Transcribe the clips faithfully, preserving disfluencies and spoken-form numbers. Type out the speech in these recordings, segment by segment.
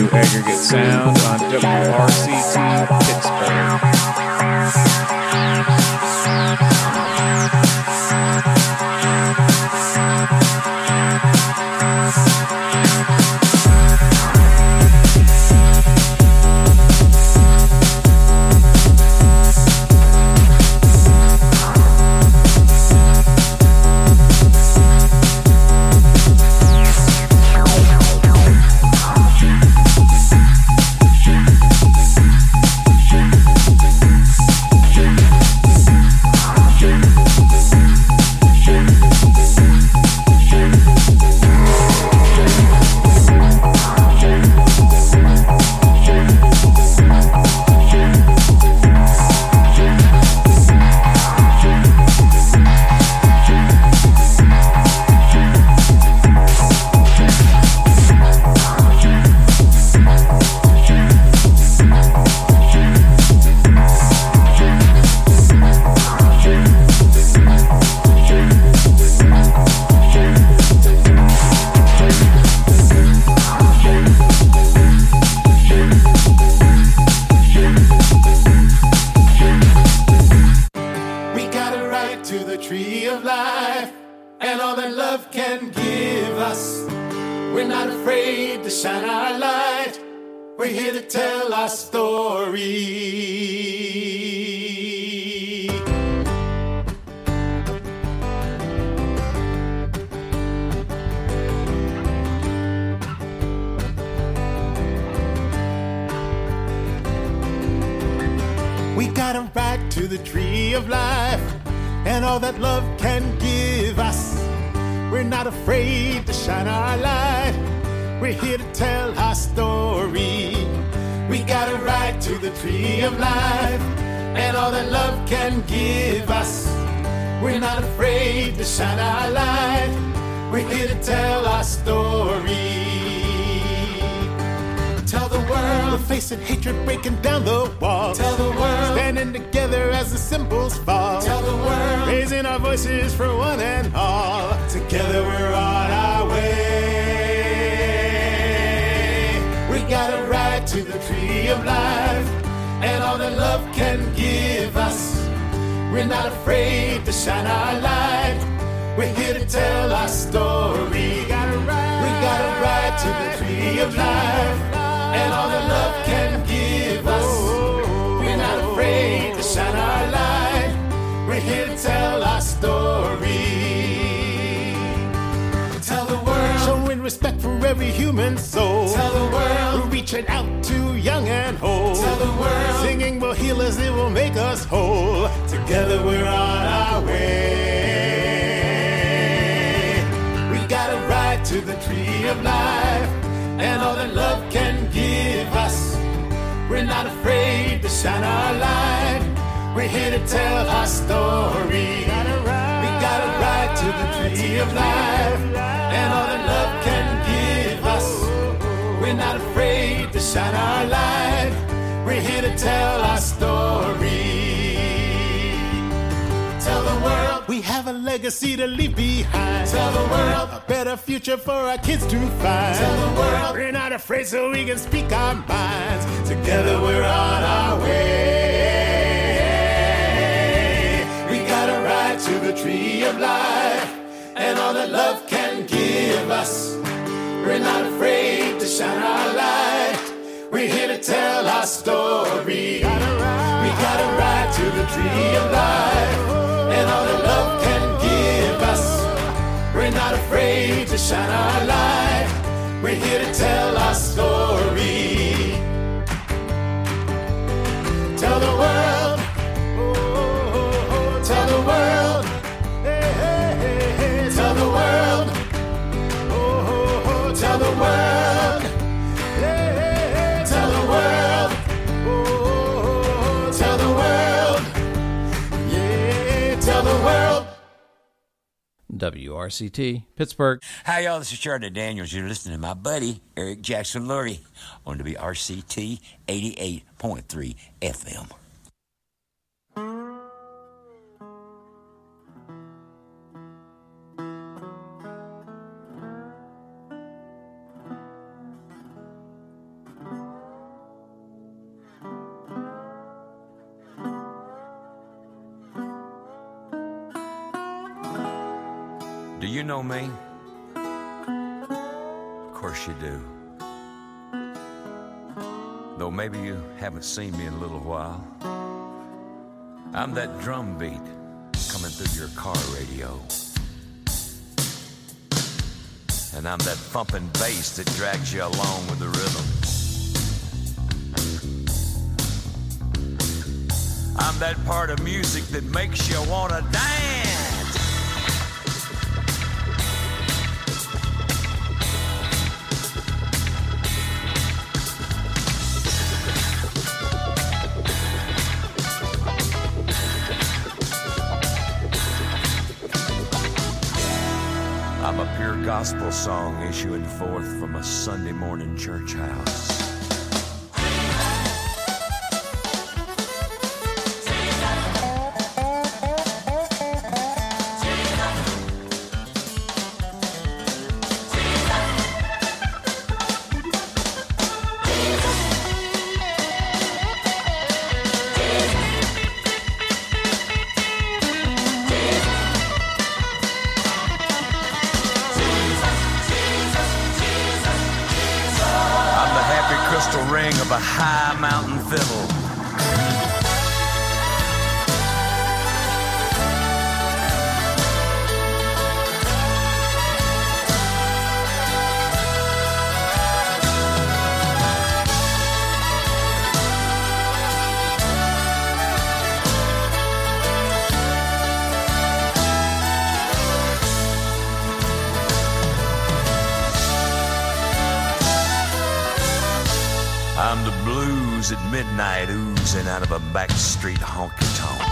Aggregate Sound on W R C T Pittsburgh. Hatred breaking down the walls. Tell the world. Standing together as the symbols fall. Tell the world. Raising our voices for one and all. Together we're on our way. We got a right to the tree of life and all that love can give us. We're not afraid to shine our light. We're here to tell our story. We got a right. We got a right to the tree of life and all that love can give us. We're not afraid to shine our light. We're here to tell our story. Tell the world. Showing respect for every human soul. Tell the world. We're reaching out to young and old. Tell the world. Singing will heal us, it will make us whole. Together we're on our way. We got a right to the tree of life and all that love can give us. We're not afraid to shine our light. We're here to tell our story. We got a right, we got a right to the tree of life and all that love can give us. We're not afraid to shine our light. We're here to tell our story. Tell the world we have a legacy to leave behind. Tell the world a better future for our kids to find. Tell the world we're not afraid so we can speak our minds. Together we're on our way. We got a right to the tree of life and all that love can give us. We're not afraid to shine our light. We're here to tell our story. We got a right, we got a right to the tree of life and all that love can give us. We're not afraid to shine our light. We're here to tell our story. Tell the world, oh, oh, oh, tell the world, hey, hey, hey, hey. Tell the world, oh, oh, oh, tell the world, hey, hey, hey. Tell the world, oh, oh, oh, tell the world, yeah, tell the world. W R C T, Pittsburgh. Hi, y'all. This is Charlie Daniels. You're listening to my buddy, Eric Jackson Lurie, on W R C T eighty-eight point three F M. Do you know me? Of course you do. Though maybe you haven't seen me in a little while. I'm that drum beat coming through your car radio. And I'm that thumping bass that drags you along with the rhythm. I'm that part of music that makes you want to dance. I'm a pure gospel song issuing forth from a Sunday morning church house. Of a high mountain fiddle. I'm the blues at midnight oozing out of a backstreet honky-tonk.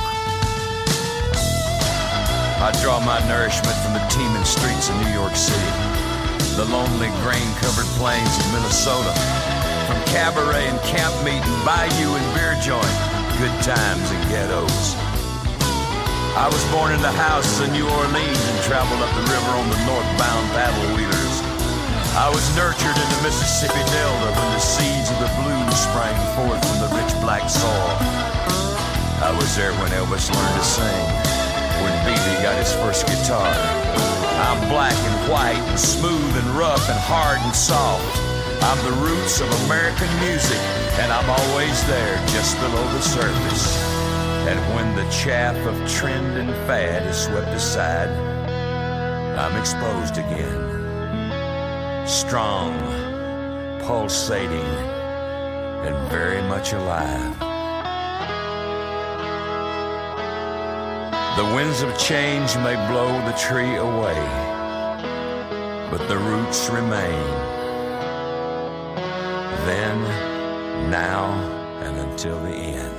I draw my nourishment from the teeming streets of New York City, the lonely grain-covered plains of Minnesota, from cabaret and camp meeting, bayou and beer joint, good times and ghettos. I was born in the houses of New Orleans and traveled up the river on the northbound paddle wheelers. I was nurtured in the Mississippi Delta when the seeds of the blues sprang forth from the rich black soil. I was there when Elvis learned to sing, when Beebe got his first guitar. I'm black and white and smooth and rough and hard and soft. I'm the roots of American music, and I'm always there just below the surface. And when the chaff of trend and fad is swept aside, I'm exposed again. Strong, pulsating, and very much alive. The winds of change may blow the tree away, but the roots remain. Then, now, and until the end.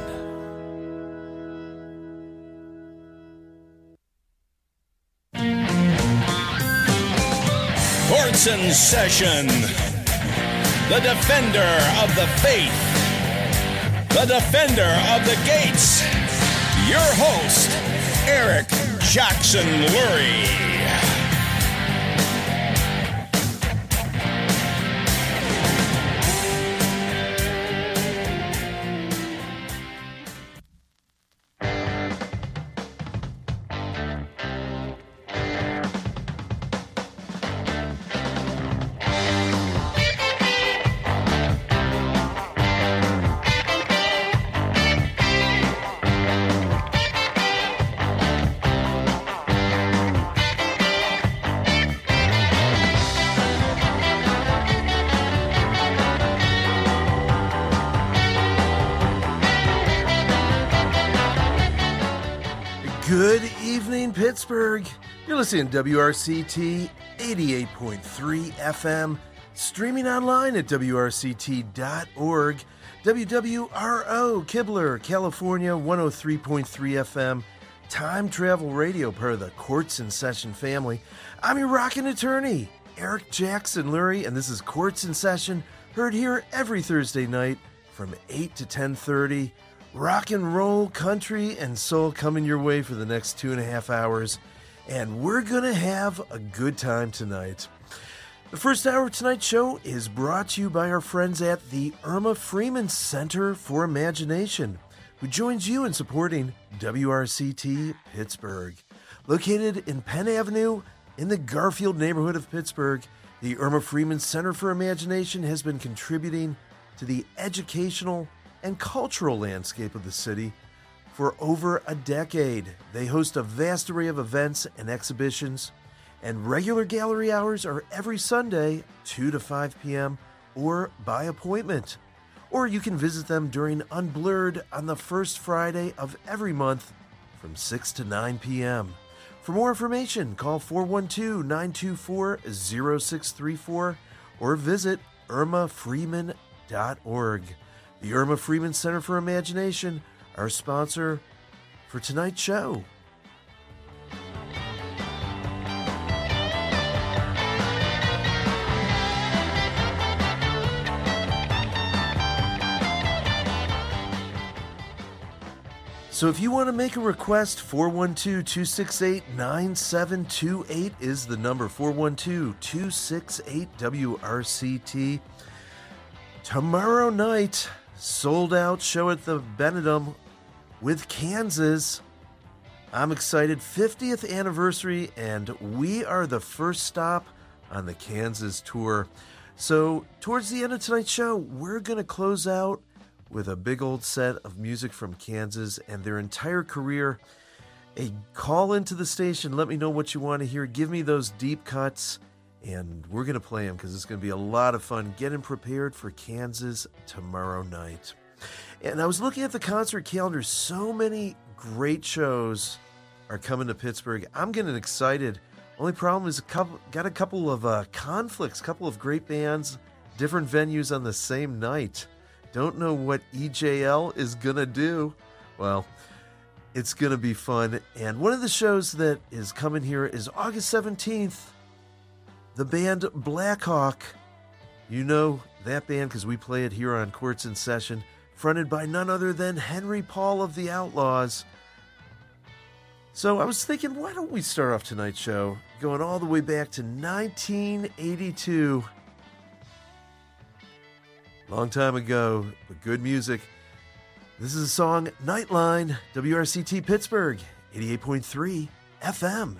Courtson Session, the defender of the faith, the defender of the gates, your host, Eric Jackson Lurie. Good evening, Pittsburgh. You're listening to W R C T eighty-eight point three F M, streaming online at W R C T dot org, W W R O, Kibler, California, one oh three point three F M, Time Travel Radio, part of the Courtson Session family. I'm your rockin' attorney, Eric Jackson Lurie, and this is Courtson Session, heard here every Thursday night from eight to ten thirty. Rock and roll, country, and soul coming your way for the next two and a half hours. And we're going to have a good time tonight. The first hour of tonight's show is brought to you by our friends at the Irma Freeman Center for Imagination, who joins you in supporting W R C T Pittsburgh. Located in Penn Avenue, In the Garfield neighborhood of Pittsburgh, the Irma Freeman Center for Imagination has been contributing to the educational and cultural landscape of the city for over a decade. They host a vast array of events and exhibitions, and regular gallery hours are every Sunday, two to five p.m., or by appointment. Or you can visit them during Unblurred on the first Friday of every month from six to nine p.m. For more information, call four one two, nine two four, zero six three four or visit irma freeman dot org. The Irma Freeman Center for Imagination, our sponsor for tonight's show. So if you want to make a request, four one two, two six eight, nine seven two eight is the number, four one two, two six eight, W R C T. Tomorrow night, sold out show at the Benedum with Kansas. I'm excited, fiftieth anniversary, and we are the first stop on the Kansas tour. So towards the end of tonight's show, we're going to close out with a big old set of music from Kansas and their entire career. A call into the station, let me know what you want to hear. Give me those deep cuts, and we're going to play them because it's going to be a lot of fun getting prepared for Kansas tomorrow night. And I was looking at the concert calendar. So many great shows are coming to Pittsburgh. I'm getting excited. Only problem is a couple, got a couple of uh, conflicts, couple of great bands, different venues on the same night. Don't know what E J L is going to do. Well, it's going to be fun. And one of the shows that is coming here is August seventeenth. The band Blackhawk. You know that band because we play it here on Courts in Session. Fronted by none other than Henry Paul of the Outlaws. So I was thinking, why don't we start off tonight's show going all the way back to nineteen eighty-two. Long time ago, but good music. This is a song, Nightline, W R C T Pittsburgh, eighty-eight point three F M.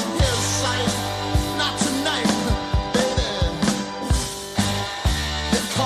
Tonight, baby.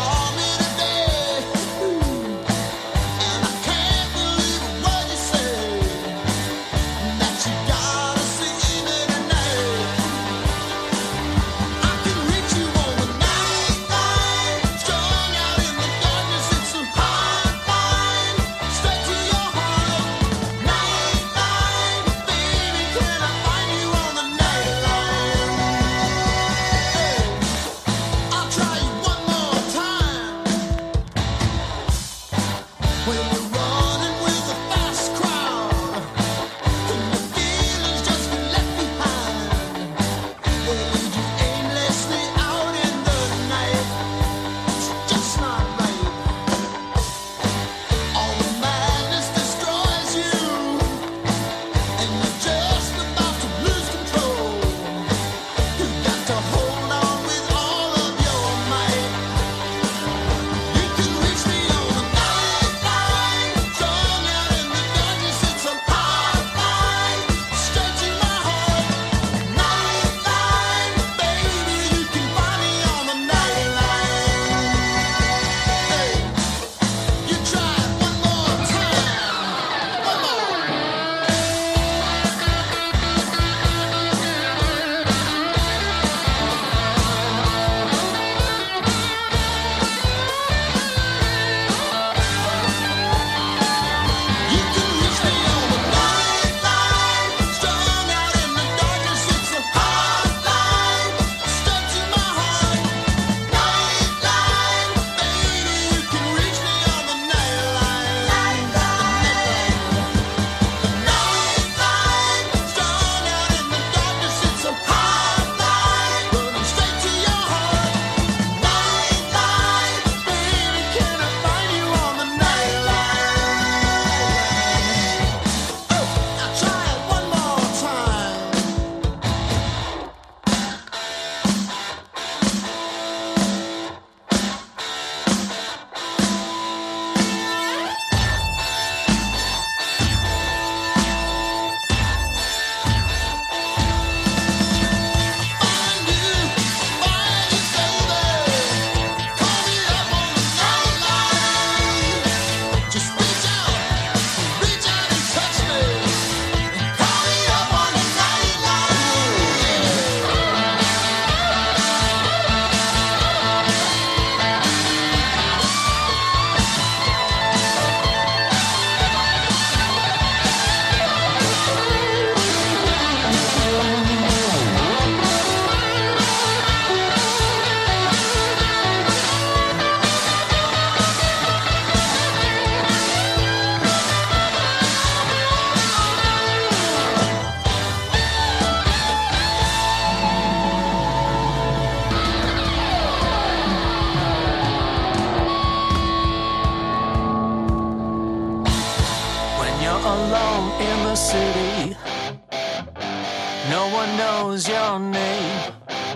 one knows your name.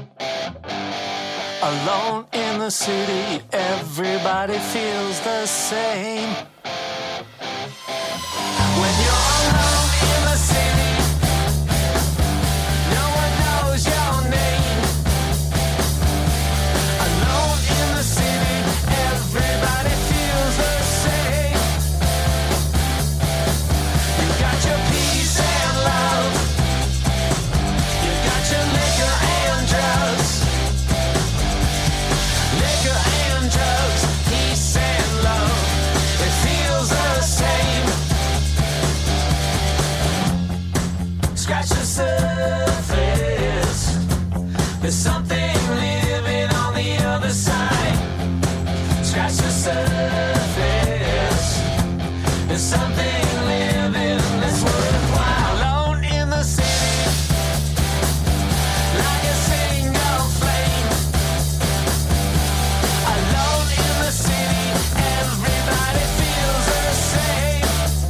Alone in the city, everybody feels the same. When you're alone in the city, no one knows your name. Alone in the city, everybody feels the same. You got your peace and love. You got your liquor and drugs. Liquor and drugs, peace and love. It feels the same. Scratch the surface. There's something living on the other side. Scratch the surface. There's something living that's worthwhile. Alone in the city, like a single flame. Alone in the city, everybody feels the same.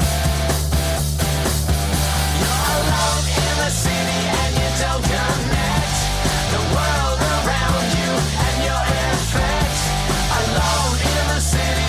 You're alone in the city and you don't connect the world around you and your effect. Alone in the city.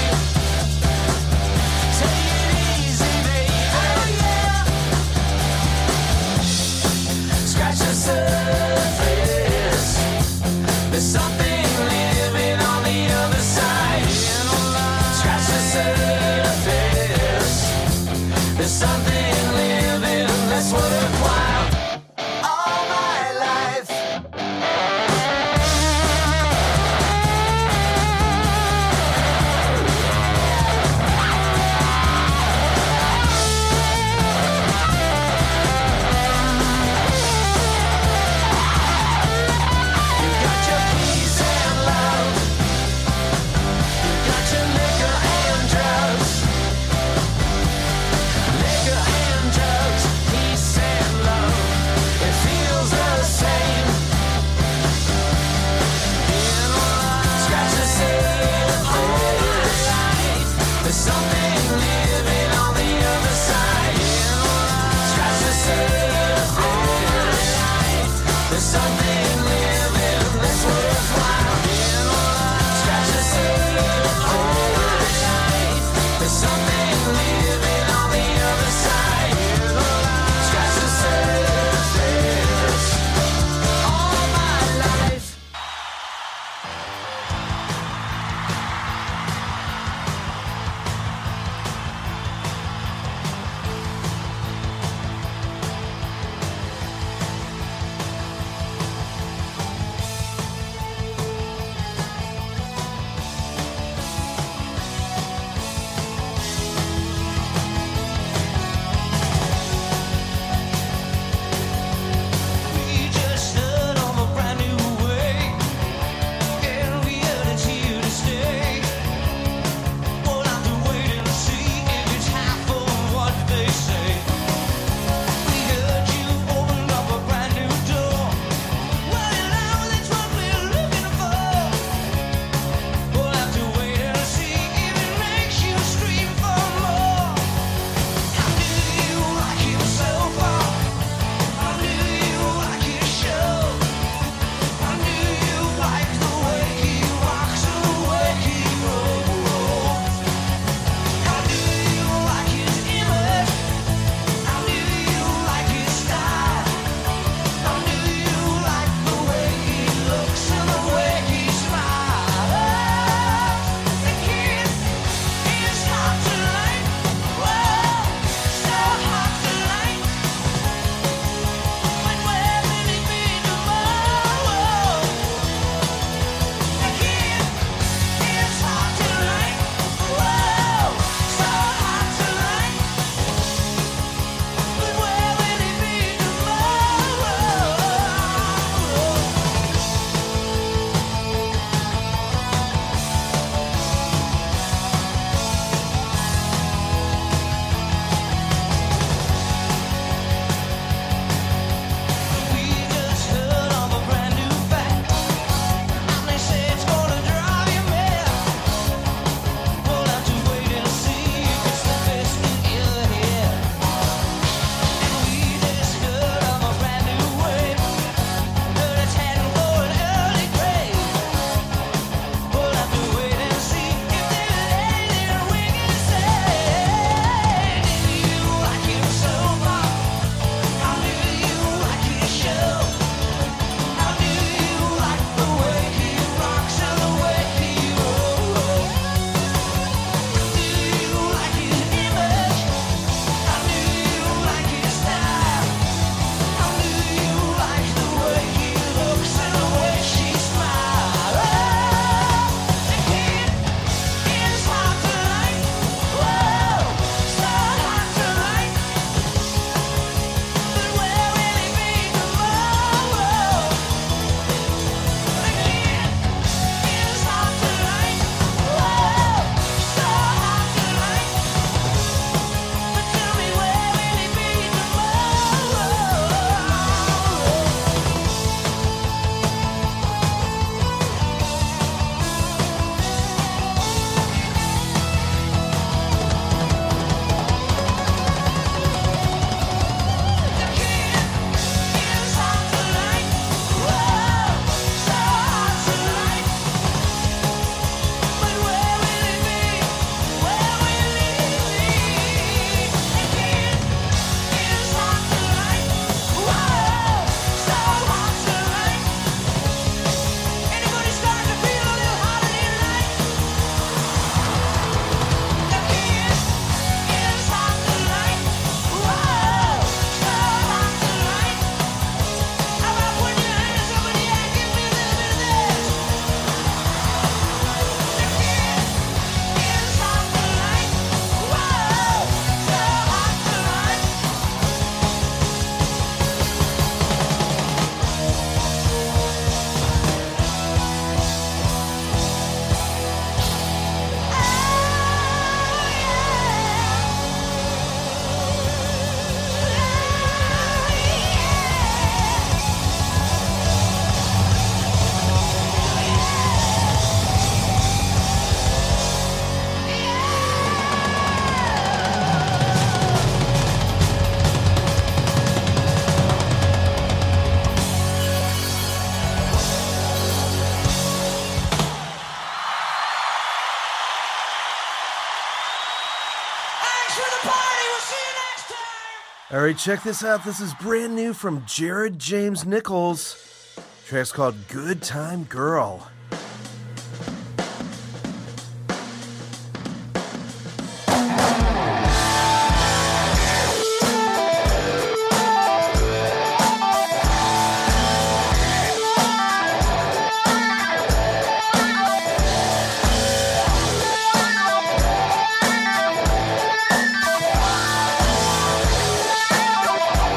All right, check this out. This is brand new from Jared James Nichols. The track's called Good Time Girl.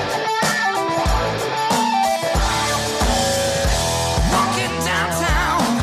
Walking downtown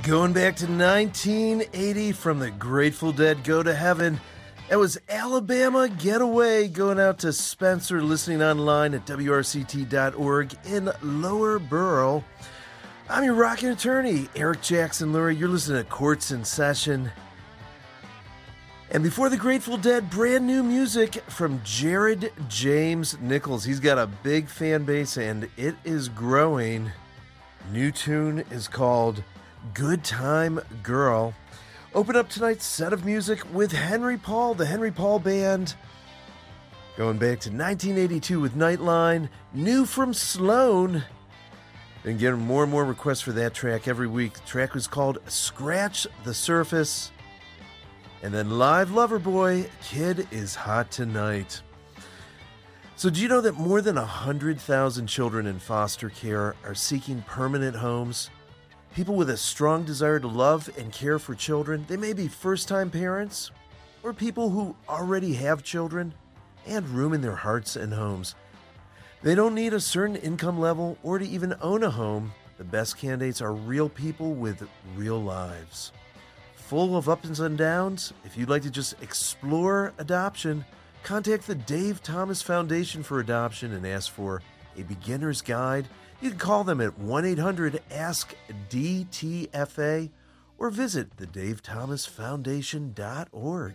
Going back to nineteen eighty from the Grateful Dead, Go to Heaven. That was Alabama Getaway, going out to Spencer, listening online at W R C T dot org in Lower Borough. I'm your rockin' attorney, Eric Jackson Lurie. You're listening to Courts in Session. And before the Grateful Dead, brand new music from Jared James Nichols. He's got a big fan base and it is growing. New tune is called Good Time Girl. Open up tonight's set of music with Henry Paul, the Henry Paul Band. Going back to nineteen eighty-two with Nightline, new from Sloan. Been getting more and more requests for that track every week. The track was called Scratch the Surface. And then Live Loverboy, Kid is Hot Tonight. So do you know that more than one hundred thousand children in foster care are seeking permanent homes? People with a strong desire to love and care for children. They may be first-time parents or people who already have children and room in their hearts and homes. They don't need a certain income level or to even own a home. The best candidates are real people with real lives. Full of ups and downs. If you'd like to just explore adoption, contact the Dave Thomas Foundation for Adoption and ask for a beginner's guide. You can call them at one eight hundred ask D T F A or visit the dave thomas foundation dot org.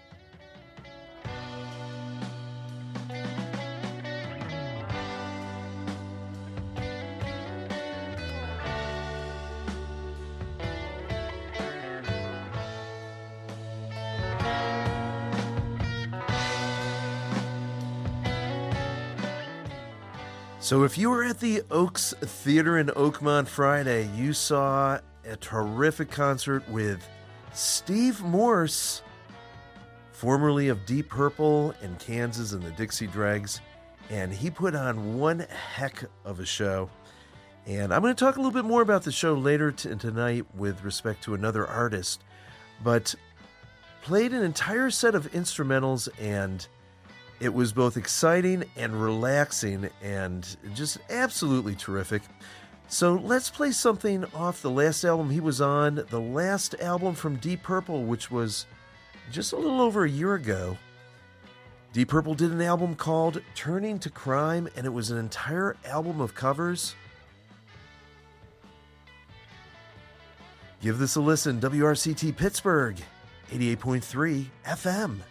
So if you were at the Oaks Theater in Oakmont Friday, you saw a terrific concert with Steve Morse, formerly of Deep Purple and Kansas and the Dixie Dregs, and he put on one heck of a show. And I'm going to talk a little bit more about the show later t- tonight with respect to another artist, but played an entire set of instrumentals, and it was both exciting and relaxing and just absolutely terrific. So let's play something off the last album he was on, the last album from Deep Purple, which was just a little over a year ago. Deep Purple did an album called Turning to Crime, and it was an entire album of covers. Give this a listen, W R C T Pittsburgh, eighty-eight point three F M.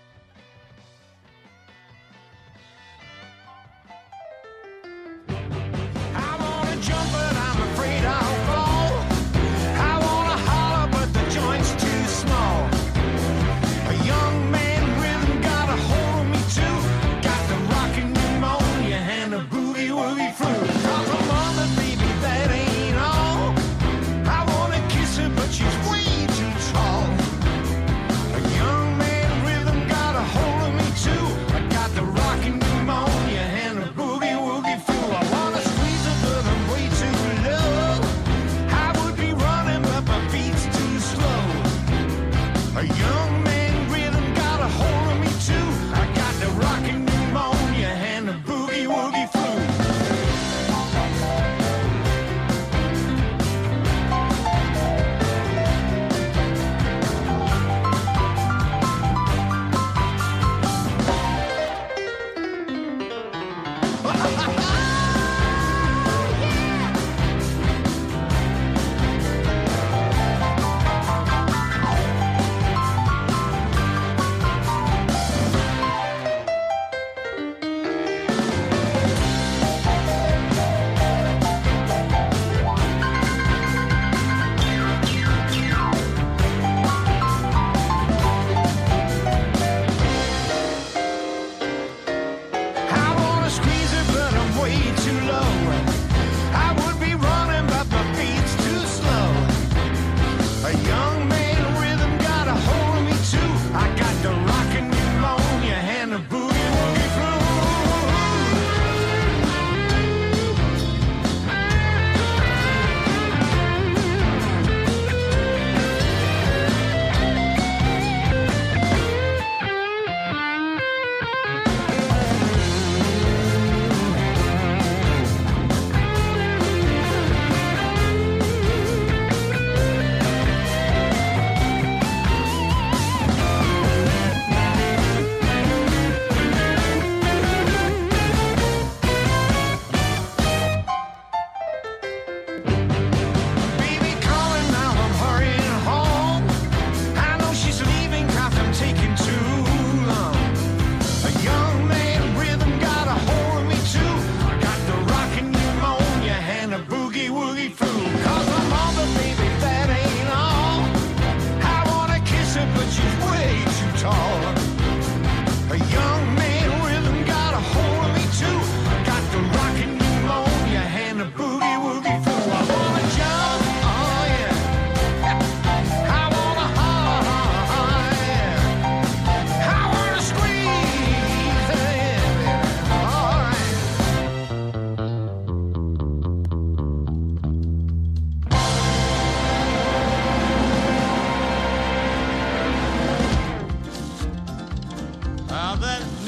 She's way too tall. A young man rhythm got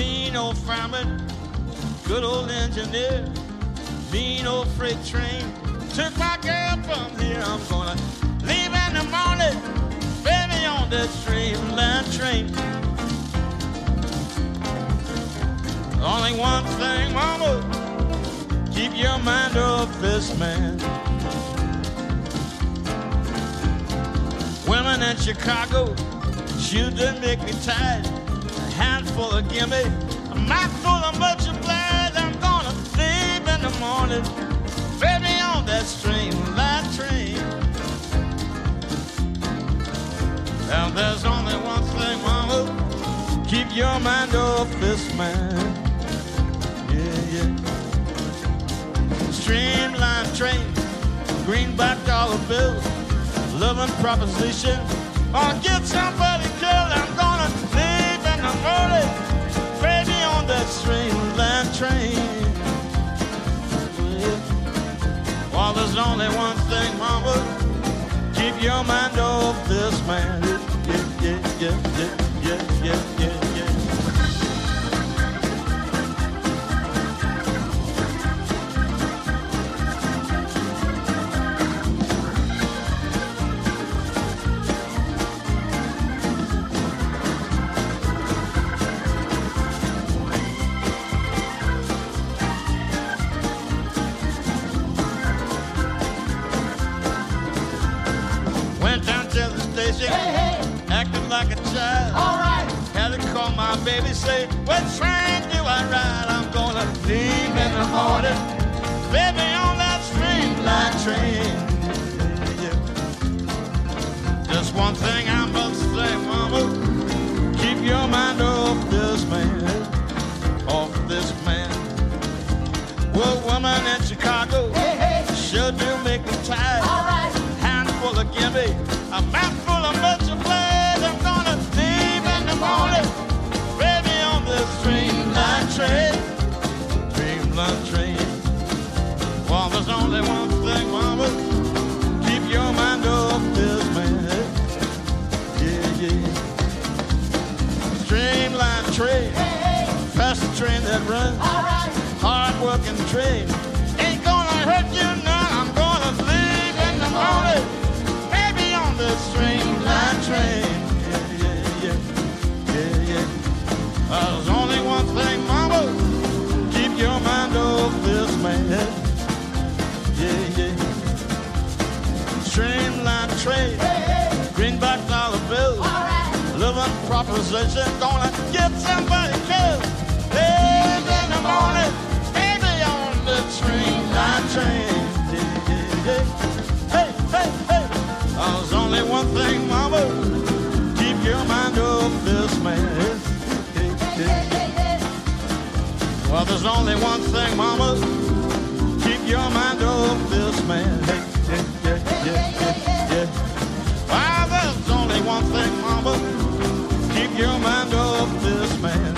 mean old fireman, good old engineer, mean old freight train. Took my girl from here, I'm gonna leave in the morning, baby, on that streamline train. Only one thing, mama, keep your mind off this man. Women in Chicago, shoes that make me tired. A handful of gimme, a mouthful of much obliged. I'm gonna leave in the morning, baby, on that streamline train. Now there's only one thing, mama, keep your mind off this man. Yeah, yeah. Streamline train, greenback dollar bills, loving proposition, or get somebody killed. I'm gonna leave in the morning, baby, on that streamline train. Well, there's only one thing, mama, keep your mind off this man. Yeah, yeah, yeah, yeah, yeah, yeah, yeah, yeah. Acting like a child. All right. Had to call my baby, say, what train do I ride? I'm gonna leave in the morning, baby, on that streamline train. Yeah. Just one thing I must say, mama, keep your mind off this man, off this man. Well, woman in Chicago, hey, hey, sure do make me tired. All right. Handful of gimme, a mouthful of much obliged. I'm gonna leave in the morning, baby, on this streamline train, streamline train. Well, there's only one thing, mama, keep your mind off this man. Yeah, yeah. Streamline train, fast train that runs, hard working train, ain't gonna hurt you none. I'm gonna leave in the morning, the streamline train. Yeah, yeah, yeah, yeah, yeah. Uh, there's only one thing, mama, keep your mind off this man. Yeah, yeah. Streamline train, hey, hey, greenback dollar bills, right, living proposition, gonna get somebody killed. Live in the morning, baby, on the streamline train. Yeah, yeah, yeah. Hey, hey, hey. Oh, there's only one thing, mama, keep your mind off this man. Well, there's only one thing, mama, keep your mind off this man. Well, there's only one thing, mama, keep your mind off this man.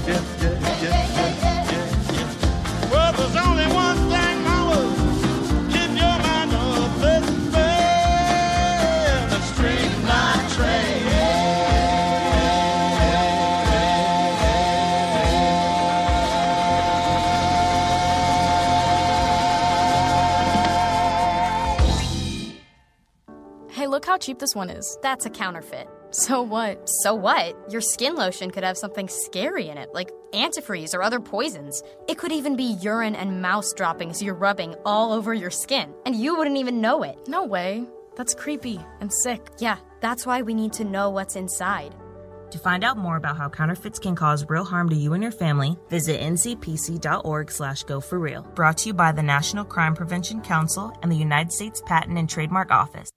Well, there's only one thing, mama, keep your mind off this man. Hey, look how cheap this one is. That's a counterfeit. So what? So what? Your skin lotion could have something scary in it, like antifreeze or other poisons. It could even be urine and mouse droppings you're rubbing all over your skin, and you wouldn't even know it. No way. That's creepy and sick. Yeah, that's why we need to know what's inside. To find out more about how counterfeits can cause real harm to you and your family, visit n c p c dot org slash go for real. Brought to you by the National Crime Prevention Council and the United States Patent and Trademark Office.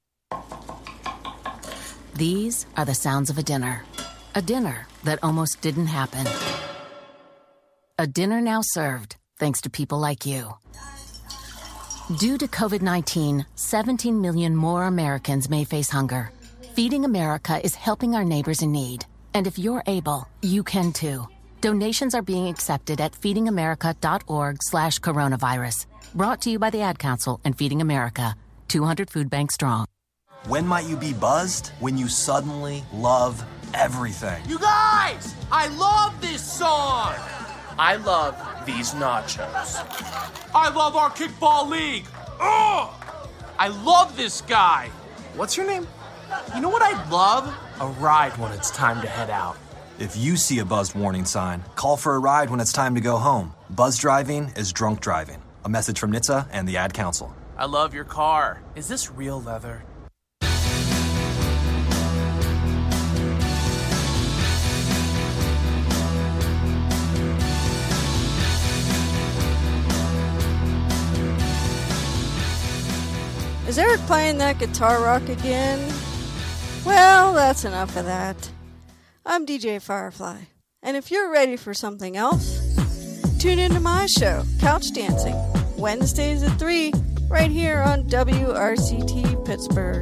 These are the sounds of a dinner. A dinner that almost didn't happen. A dinner now served, thanks to people like you. Due to covid nineteen, seventeen million more Americans may face hunger. Feeding America is helping our neighbors in need. And if you're able, you can too. Donations are being accepted at feeding america dot org slash coronavirus. Brought to you by the Ad Council and Feeding America, two hundred food banks strong. When might you be buzzed? When you suddenly love everything. You guys! I love this song! I love these nachos. I love our kickball league! Ugh! I love this guy! What's your name? You know what I'd love? A ride when it's time to head out. If you see a buzzed warning sign, call for a ride when it's time to go home. Buzz driving is drunk driving. A message from N H T S A and the Ad Council. I love your car. Is this real leather? Is Eric playing that guitar rock again? Well, that's enough of that. I'm D J Firefly, and if you're ready for something else, tune into my show, Couch Dancing, Wednesdays at three, right here on W R C T Pittsburgh.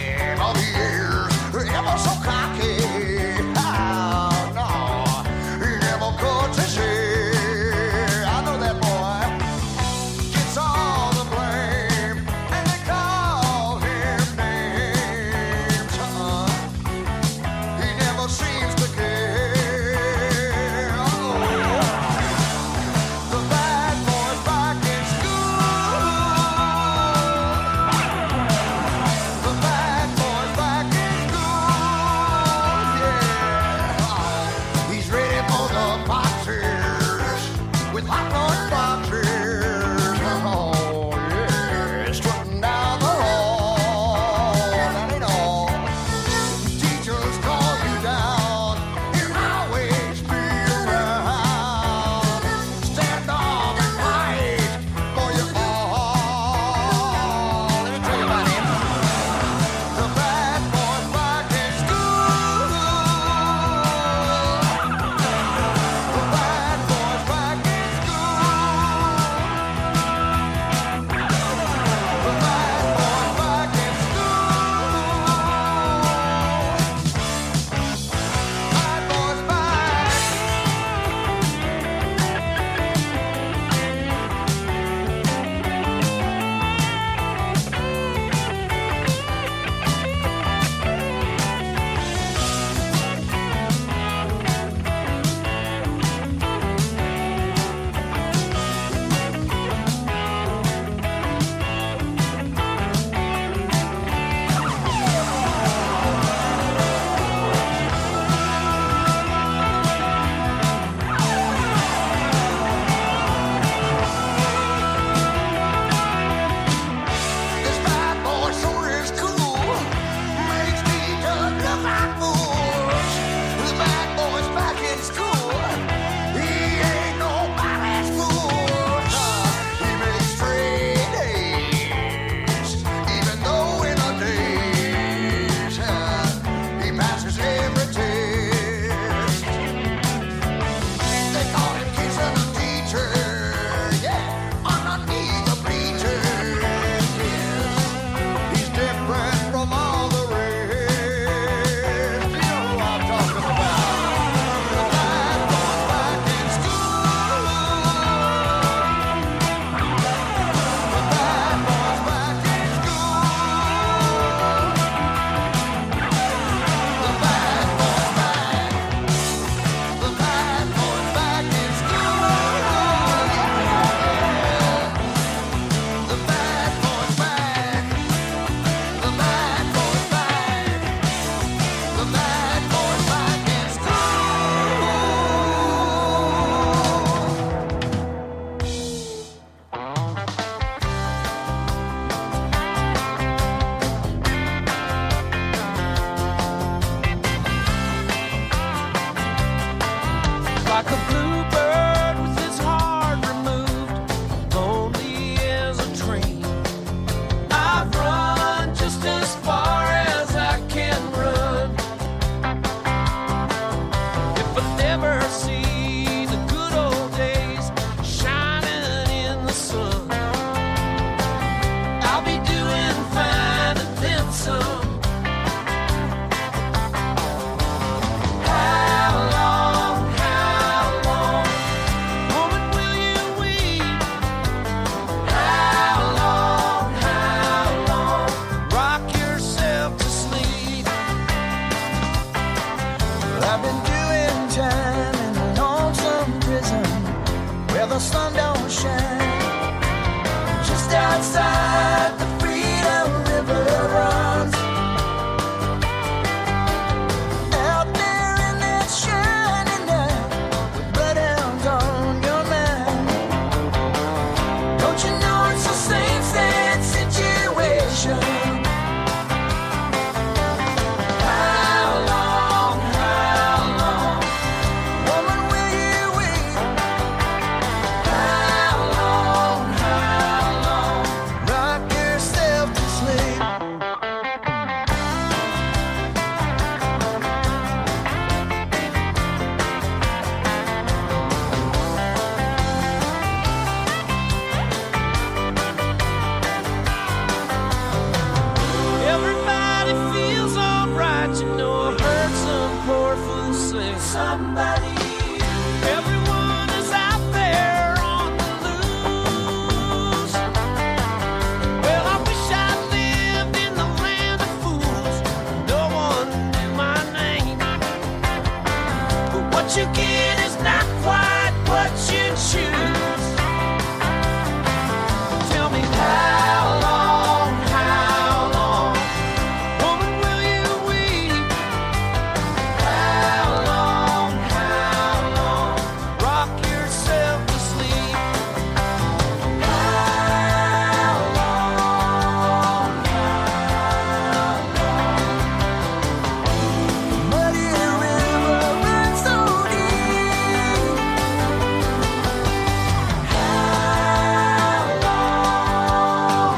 Ever so cocky, oh no. outside, the Freedom River runs. Out there in that shining night, with bloodhounds on your mind. Don't you know it's the same sad situation? How long, how long, woman, will you wait? How long, how long, rock yourself to sleep. Everybody feels alright, you know I heard some poor fool sing. Somebody. Everyone is out there on the loose. Well, I wish I lived in the land of fools. No one knew my name. But what you get is not quite what you choose. Tell me how long, how long, woman, will you weep? How long, how long, rock yourself to sleep? How long, how long, muddy river runs so deep. How long,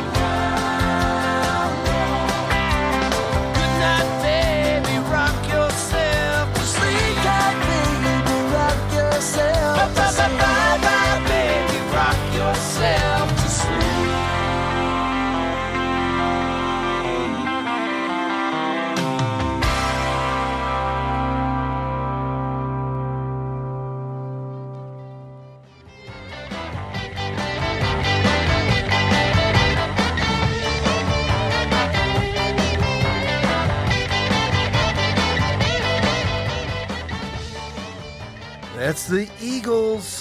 good night, baby, rock yourself to sleep. Good night, baby, rock yourself to sleep. Bye, bye, baby, rock yourself to sleep. That's the Eagles.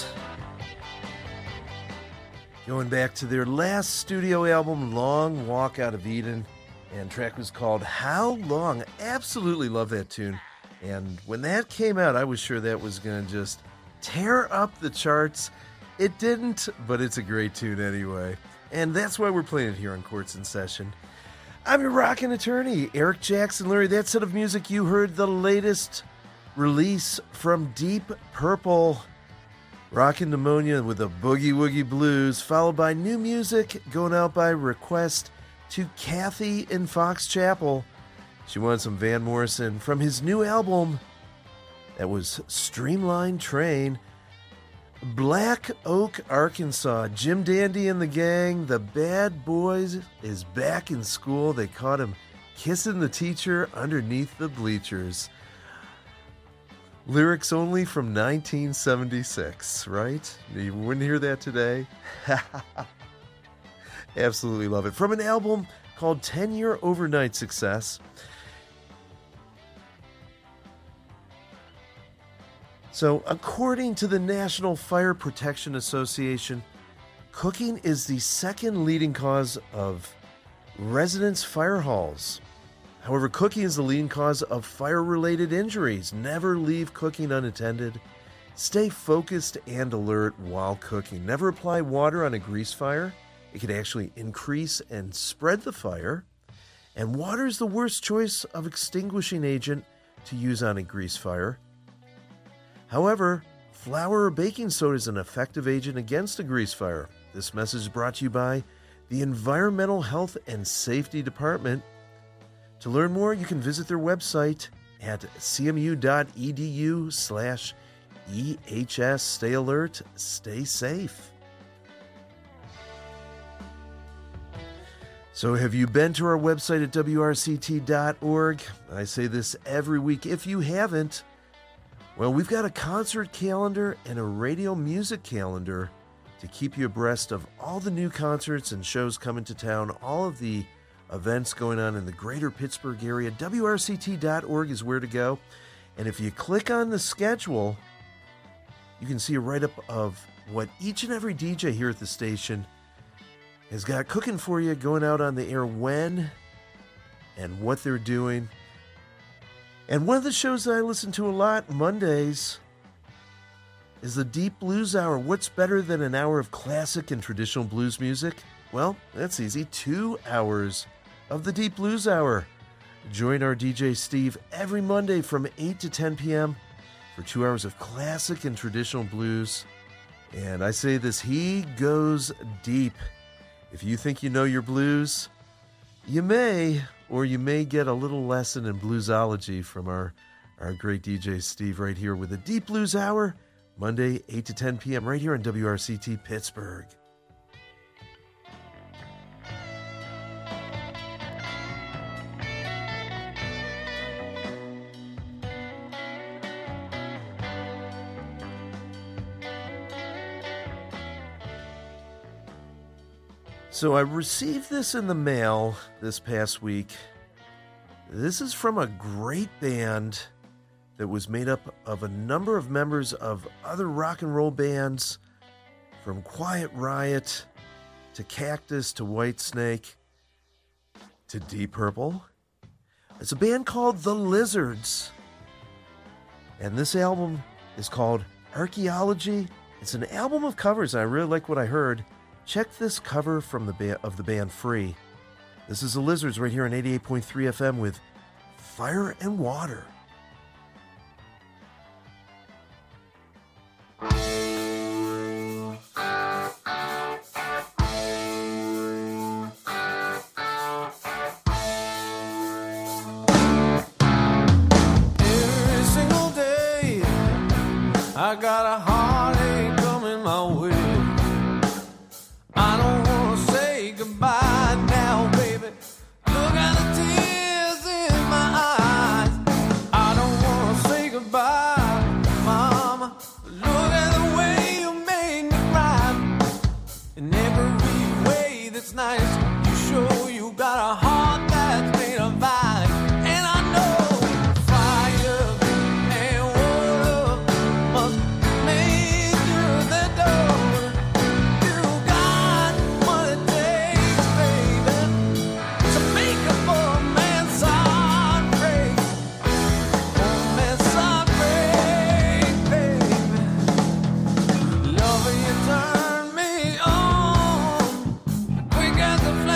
Going back to their last studio album, Long Walk Out of Eden. And track was called How Long. Absolutely love that tune. And when that came out, I was sure that was going to just tear up the charts. It didn't, but it's a great tune anyway. And that's why we're playing it here on Courts in Session. I'm your rockin' attorney, Eric Jackson Lurie. That set of music you heard, the latest release from Deep Purple, Rockin' Pneumonia with a Boogie Woogie Blues, followed by new music going out by request to Kathy in Fox Chapel. She wanted some Van Morrison from his new album. That was Streamline Train. Black Oak, Arkansas. Jim Dandy and the gang, the Bad Boys, is back in school. They caught him kissing the teacher underneath the bleachers. Lyrics only from nineteen seventy-six, right? You wouldn't hear that today? Absolutely love it. From an album called ten-year Overnight Success. So, according to the National Fire Protection Association, cooking is the second leading cause of residence fire halls. However, cooking is the leading cause of fire-related injuries. Never leave cooking unattended. Stay focused and alert while cooking. Never apply water on a grease fire. It can actually increase and spread the fire. And water is the worst choice of extinguishing agent to use on a grease fire. However, flour or baking soda is an effective agent against a grease fire. This message is brought to you by the Environmental Health and Safety Department. To learn more, you can visit their website at cmu.edu slash EHS. Stay alert, stay safe. So have you been to our website at W R C T dot org? I say this every week. If you haven't, well, we've got a concert calendar and a radio music calendar to keep you abreast of all the new concerts and shows coming to town, all of the events going on in the greater Pittsburgh area. W R C T dot org is where to go. And if you click on the schedule, you can see a write-up of what each and every D J here at the station has got cooking for you, going out on the air when and what they're doing. And one of the shows that I listen to a lot Mondays is the Deep Blues Hour. What's better than an hour of classic and traditional blues music? Well, that's easy. Two hours of the Deep Blues Hour. Join our D J Steve every Monday from eight to ten p.m. for two hours of classic and traditional blues. And I say this, he goes deep. If you think you know your blues, you may, or you may get a little lesson in bluesology from our, our great D J Steve right here with the Deep Blues Hour, Monday, eight to ten p.m. right here on W R C T Pittsburgh. So I received this in the mail this past week. This is from a great band that was made up of a number of members of other rock and roll bands, from Quiet Riot to Cactus to Whitesnake to Deep Purple. It's a band called The Lizards. And this album is called Archaeology. It's an album of covers. I really like what I heard. Check this cover from the ba- of the band Free. This is The Lizards right here on eighty-eight point three F M with Fire and Water. Every single day I got a heartache coming my way. I don't wanna say goodbye now, baby. Look at the tears in my eyes. I don't wanna say goodbye, mama. Look at the way you made me cry. In every way that's nice, you show you got a heart that's made of ice. And I know fire and water must make you the door. Turn me on, we got the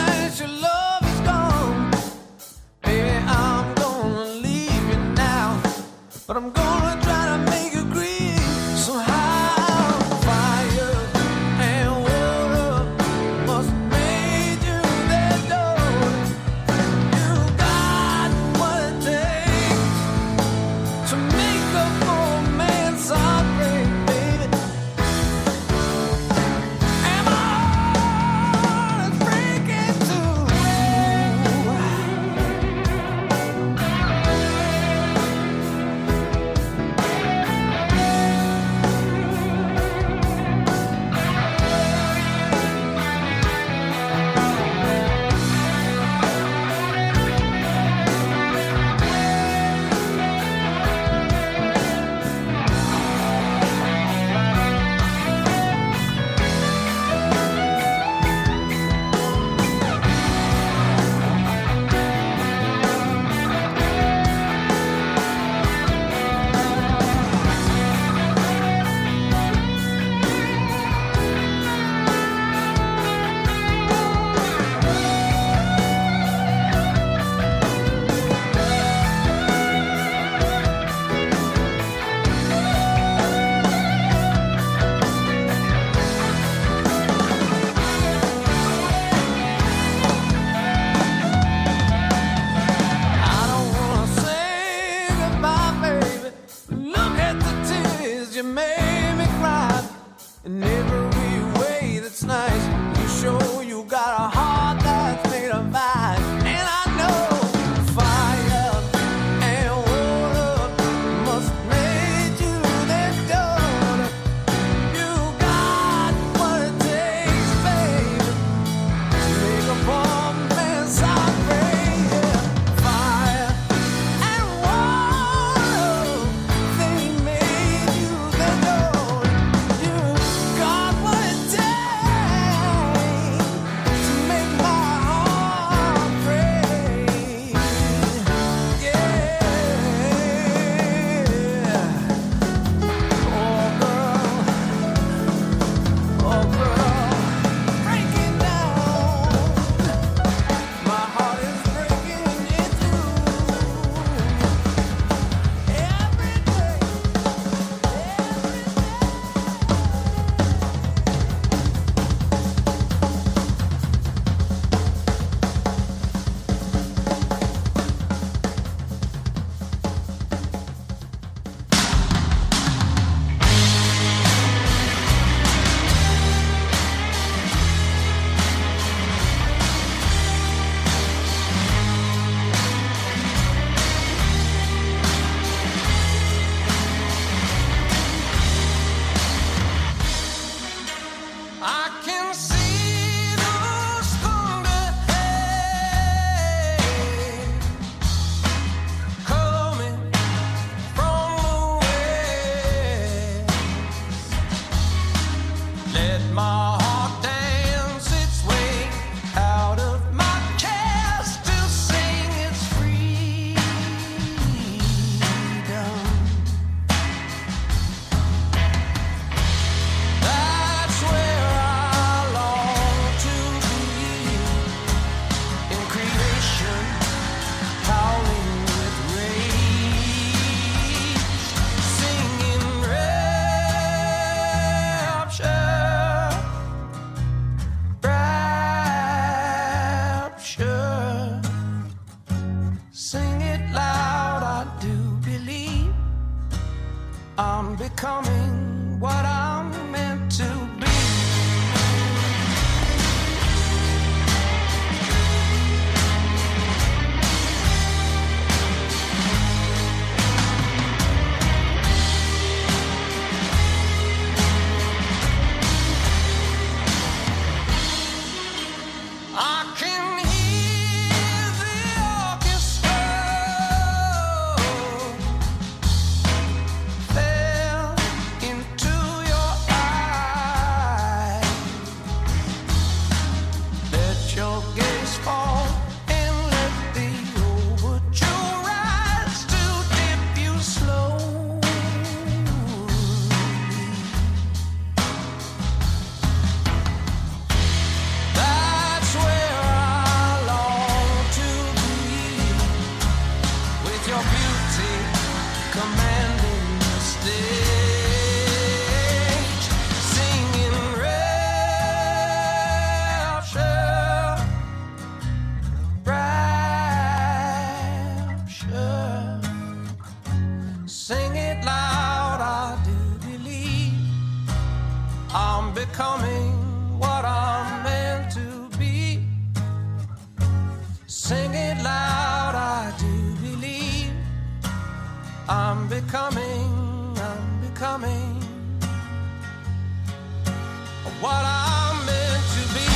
becoming what I'm meant to be. I can hear the orchestra fell into your eyes. Let your gaze fall and let the overture rise to dip you slowly. That's where I long to be, with your beauty commanding the stage, singing rapture, rapture. Sing it loud, I do believe I'm becoming what I'm meant to be. Sing it loud, I do believe I'm becoming, I'm becoming what I'm meant to be.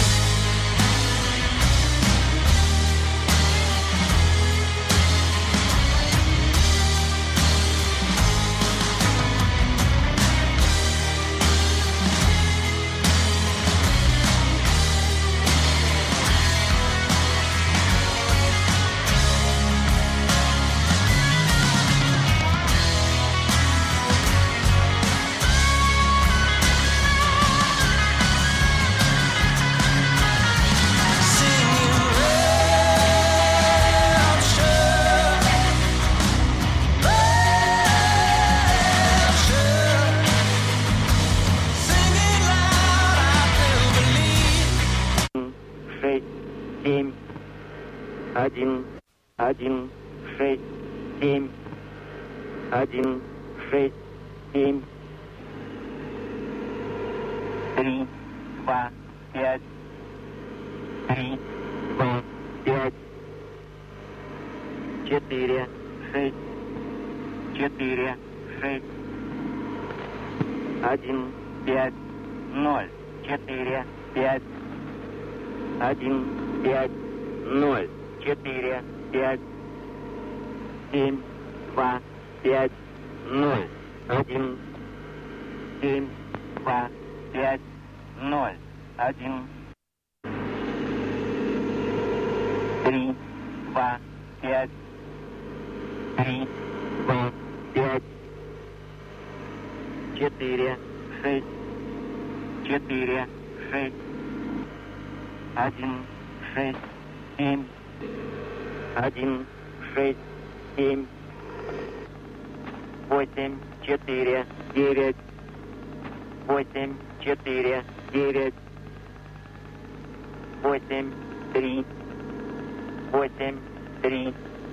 семь, один, один, шесть, семь, один, шесть, семь, три, два, пять, три, два, пять, четыре, шесть, четыре, шесть, один, пять, ноль, четыре, пять, один, пять, ноль, четыре, пять, семь, два, пять, ноль, один, семь, два, пять, ноль, один, три, два, пять, три, два, пять, четыре, шесть, четыре, шесть, один, шесть, семь, один, шесть, семь, восемь, четыре, девять, восемь, четыре, девять, восемь, три, восемь, три,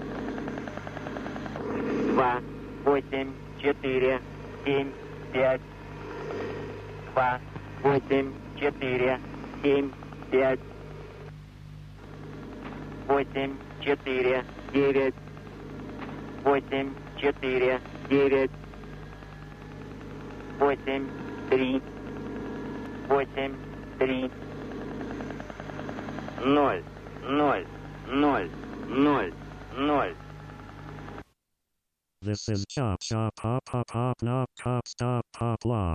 два, восемь, четыре, семь, пять, два, восемь, четыре, семь, пять, восемь, четыре, девять, восемь, четыре, девять, восемь, три, восемь, три, ноль, ноль, ноль, ноль, ноль. This is Chop Chop Pop Pop Pop Knock Cop Stop Pop Lop.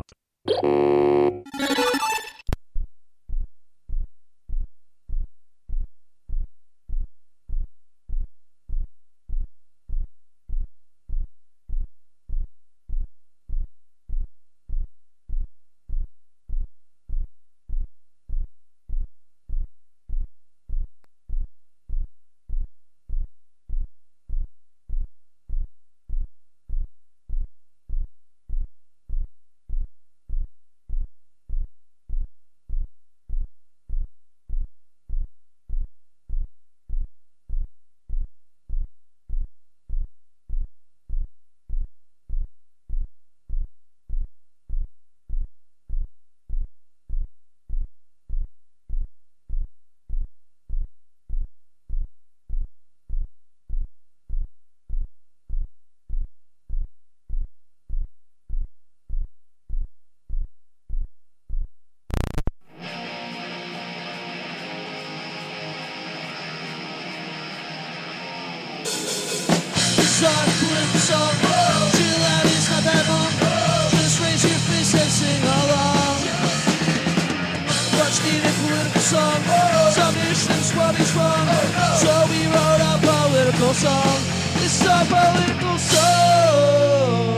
song, political song. Chill out, it's not that long. Just raise your fist and sing along. Much needed political song. Some issues what is wrong. So we wrote a political song. This is our political song.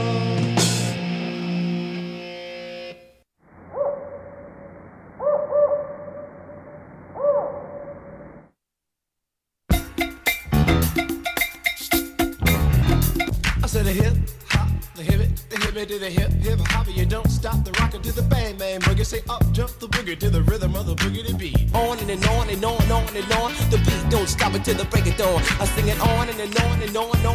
I said a hip hop, the hip it, the hip it to the hip hip hop. You don't stop the rocker to the bang bang boogie. Say up jump the boogie to the rhythm of the boogie to beat. On and, and on and on and on and on. The beat don't stop until the break of dawn. I sing it on and, and on and on and on.